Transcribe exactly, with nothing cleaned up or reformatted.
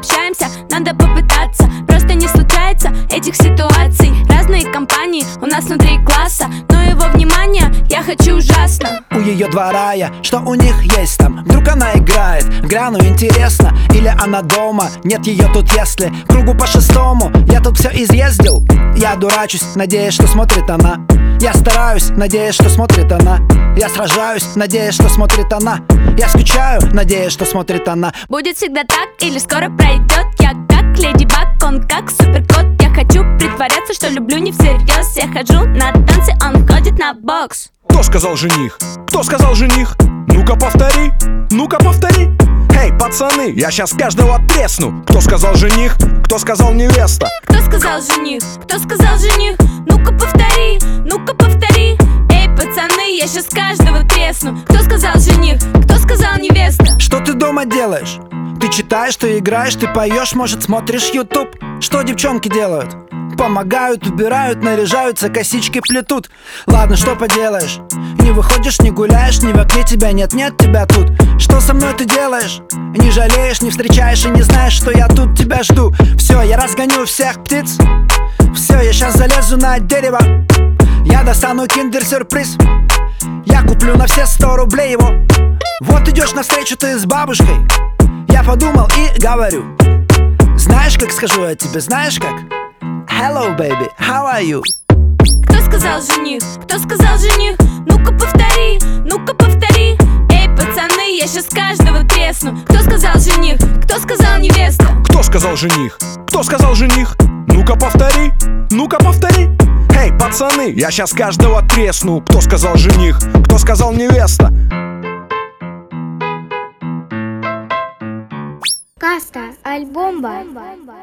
общаемся, надо попытаться. Просто не случается этих ситуаций. Разные компании у нас внутри класса, но его внимание я хочу ужасно. У ее двора я, что у них есть там? Вдруг она играет, гляну, интересно. Или она дома, нет ее тут если. Кругу по шестому, я тут все изъездил. Я дурачусь, надеясь, что смотрит она. Я стараюсь, надеясь, что смотрит она. Я сражаюсь, надеясь, что смотрит она. Я скучаю, надеясь, что смотрит она. Будет всегда так или скоро пройдет? Я как Леди Баг, он как суперкот. Я хочу притворяться, что люблю не всерьез. Я хожу на танцы, он ходит на бокс. Кто сказал жених? Кто сказал жених? Ну-ка повтори, ну-ка повтори. Эй, пацаны, я сейчас каждого тресну. Кто сказал жених? Кто сказал невеста? Кто сказал жених? Кто сказал жених? Ну-ка повтори, ну-ка повтори. Эй, пацаны, я сейчас каждого тресну. Кто сказал жених? Кто сказал невеста? Что ты дома делаешь? Ты читаешь, ты играешь, ты поешь, может смотришь ютуб? Что девчонки делают? Помогают, убирают, наряжаются, косички плетут. Ладно, что поделаешь? Не выходишь, не гуляешь, ни в окне тебя нет, нет тебя тут. Что со мной ты делаешь? Не жалеешь, не встречаешь и не знаешь, что я тут тебя жду. Все, я разгоню всех птиц. Все, я сейчас залезу на дерево. Я достану киндер-сюрприз. Я куплю на все сто рублей его. Вот идешь навстречу ты с бабушкой. Я подумал и говорю: знаешь, как скажу я тебе, знаешь как? Hello, baby, how are you? Кто сказал жених? Кто сказал жених? Ну-ка повтори, ну-ка повтори. Эй, пацаны, я сейчас каждого тресну. Кто сказал жених? Кто сказал невеста? Кто сказал жених? Кто сказал жених? Ну-ка повтори, ну-ка повтори. Эй, пацаны, я сейчас каждого тресну. Кто сказал жених? Кто сказал невеста? Каста, альбомба.